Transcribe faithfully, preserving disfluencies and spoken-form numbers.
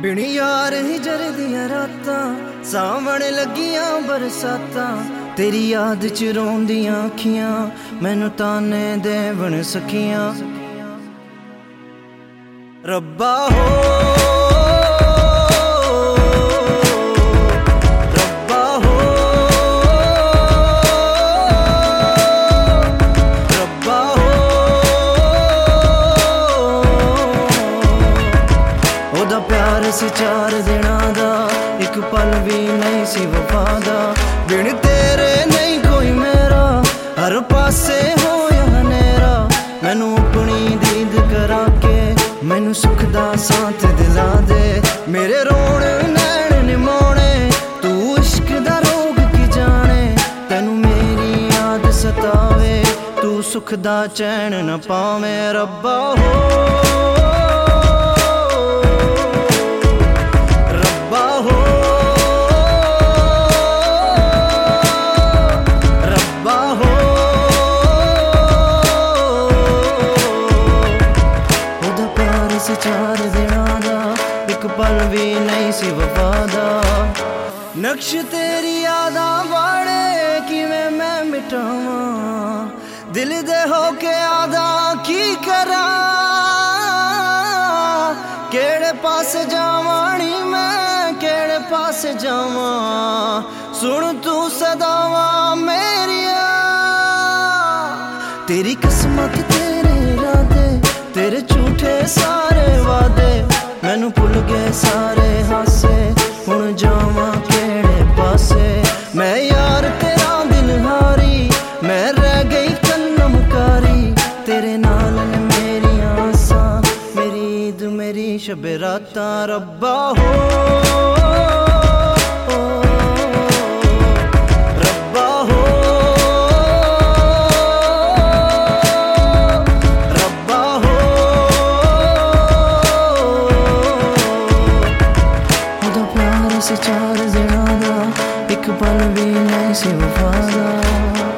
बिन यार ही जरदियां रातां सावण लगियां बरसातां तेरी याद च रोंदियां अखियां मैनू ताने देवन सखियां। रब्बा हो रब्बा हो रब्बा हो ओदा प्यार सी चार दिनां दा एक पल भी नहीं सी वफा दा। बिन तेरे नहीं कोई मेरा हर पासे होया हनेरा मैनू अपनी दीद करा के मैनू सुख दा साथ दिला दे। मेरे रोने नैन निमोने तू इश्क दा रोग की जाने तैनू मेरी याद सतावे तू सुख दा चैन न पावे। रब्बा हो रब्बा हो रब्बा हो ओदा प्यार सी चार दिनां दा एक पल भी नहीं सी वफा दा। नक्श तेरी यादां वाड़े किवें मैं मिटावां दिल दे होके आदा की करा केड़े पास जावानी मैं केड़े पास जावां सुन तू सदावां मेरिया। तेरी किस्मत तेरे इरादे तेरे झूठे सारे वादे मैनू भुल गए सारे हासे हुण जावां केड़े पासे। मैं यार तेरा दिल हारी मैं रह गई कन्नमकारी तेरे नाल ने मेरियां आसां मेरी ईद मेरी शबे रातां। रब्बा हो रब्बा हो रब्बा हो ओदा प्यार सी चार दिनां दा एक पल भी नहीं सी वफा दा।